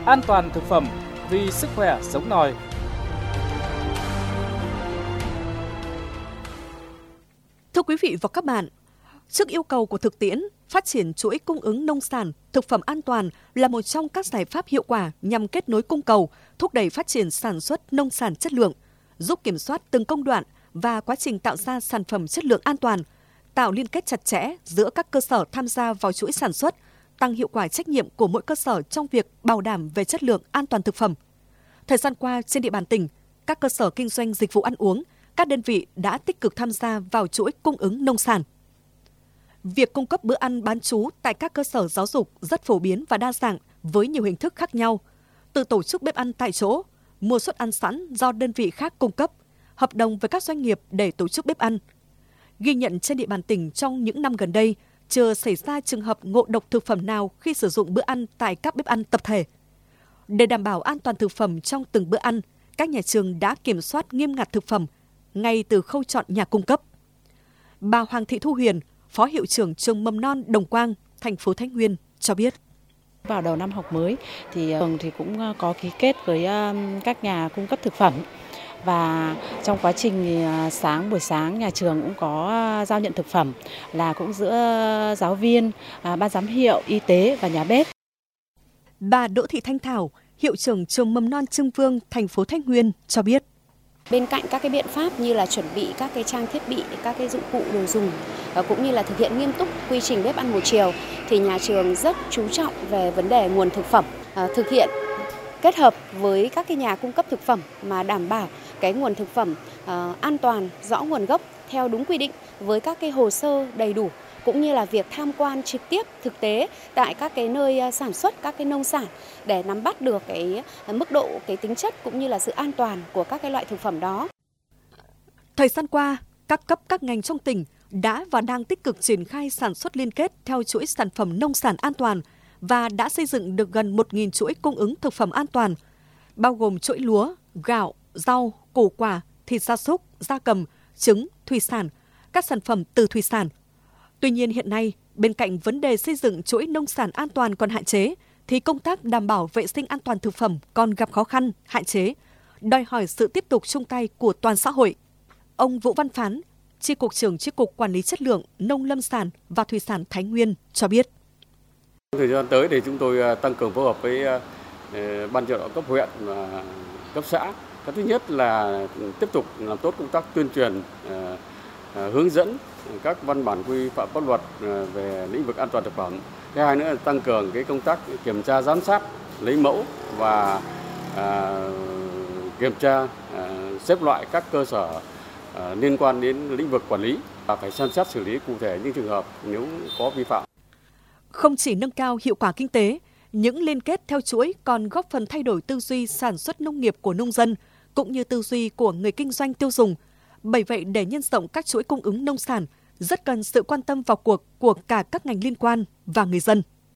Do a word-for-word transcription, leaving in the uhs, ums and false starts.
an toàn thực phẩm vì sức khỏe sống nòi. Thưa quý vị và các bạn, trước yêu cầu của thực tiễn, phát triển chuỗi cung ứng nông sản, thực phẩm an toàn là một trong các giải pháp hiệu quả nhằm kết nối cung cầu, thúc đẩy phát triển sản xuất nông sản chất lượng, giúp kiểm soát từng công đoạn và quá trình tạo ra sản phẩm chất lượng an toàn, tạo liên kết chặt chẽ giữa các cơ sở tham gia vào chuỗi sản xuất, tăng hiệu quả trách nhiệm của mỗi cơ sở trong việc bảo đảm về chất lượng an toàn thực phẩm. Thời gian qua, trên địa bàn tỉnh, các cơ sở kinh doanh dịch vụ ăn uống, các đơn vị đã tích cực tham gia vào chuỗi cung ứng nông sản. Việc cung cấp bữa ăn bán trú tại các cơ sở giáo dục rất phổ biến và đa dạng với nhiều hình thức khác nhau, từ tổ chức bếp ăn tại chỗ, mua suất ăn sẵn do đơn vị khác cung cấp, hợp đồng với các doanh nghiệp để tổ chức bếp ăn. Ghi nhận trên địa bàn tỉnh trong những năm gần đây, chưa xảy ra trường hợp ngộ độc thực phẩm nào khi sử dụng bữa ăn tại các bếp ăn tập thể. Để đảm bảo an toàn thực phẩm trong từng bữa ăn, các nhà trường đã kiểm soát nghiêm ngặt thực phẩm ngay từ khâu chọn nhà cung cấp. Bà Hoàng Thị Thu Huyền, Phó Hiệu trưởng trường Mầm non Đồng Quang, thành phố Thái Nguyên cho biết. Vào đầu năm học mới thì trường thì cũng có ký kết với các nhà cung cấp thực phẩm. Và trong quá trình sáng buổi sáng nhà trường cũng có giao nhận thực phẩm là cũng giữa giáo viên, ban giám hiệu, y tế và nhà bếp. Bà Đỗ Thị Thanh Thảo, Hiệu trưởng trường Mầm non Trưng Vương, thành phố Thái Nguyên cho biết. Bên cạnh các cái biện pháp như là chuẩn bị các cái trang thiết bị, các cái dụng cụ đồ dùng cũng như là thực hiện nghiêm túc quy trình bếp ăn một chiều thì nhà trường rất chú trọng về vấn đề nguồn thực phẩm, thực hiện kết hợp với các cái nhà cung cấp thực phẩm mà đảm bảo cái nguồn thực phẩm uh, an toàn, rõ nguồn gốc theo đúng quy định với các cái hồ sơ đầy đủ, cũng như là việc tham quan trực tiếp thực tế tại các cái nơi sản xuất các cái nông sản để nắm bắt được cái mức độ, cái tính chất cũng như là sự an toàn của các cái loại thực phẩm đó. Thời gian qua, các cấp các ngành trong tỉnh đã và đang tích cực triển khai sản xuất liên kết theo chuỗi sản phẩm nông sản an toàn và đã xây dựng được gần một nghìn chuỗi cung ứng thực phẩm an toàn, bao gồm chuỗi lúa, gạo, rau, củ quả, thịt gia súc, gia cầm, trứng, thủy sản, các sản phẩm từ thủy sản. Tuy nhiên hiện nay, bên cạnh vấn đề xây dựng chuỗi nông sản an toàn còn hạn chế, thì công tác đảm bảo vệ sinh an toàn thực phẩm còn gặp khó khăn, hạn chế, đòi hỏi sự tiếp tục chung tay của toàn xã hội. Ông Vũ Văn Phán, Chi cục trưởng Chi cục Quản lý Chất lượng Nông lâm sản và Thủy sản Thái Nguyên cho biết. Thời gian tới thì chúng tôi tăng cường phối hợp với ban chỉ đạo cấp huyện và cấp xã. Cái thứ nhất là tiếp tục làm tốt công tác tuyên truyền, hướng dẫn các văn bản quy phạm pháp luật về lĩnh vực an toàn thực phẩm. Thứ hai nữa là tăng cường cái công tác kiểm tra giám sát, lấy mẫu và à, kiểm tra à, xếp loại các cơ sở à, liên quan đến lĩnh vực quản lý và phải xem xét xử lý cụ thể những trường hợp nếu có vi phạm. Không chỉ nâng cao hiệu quả kinh tế, những liên kết theo chuỗi còn góp phần thay đổi tư duy sản xuất nông nghiệp của nông dân cũng như tư duy của người kinh doanh tiêu dùng. Bởi vậy, để nhân rộng các chuỗi cung ứng nông sản, rất cần sự quan tâm vào cuộc của cả các ngành liên quan và người dân.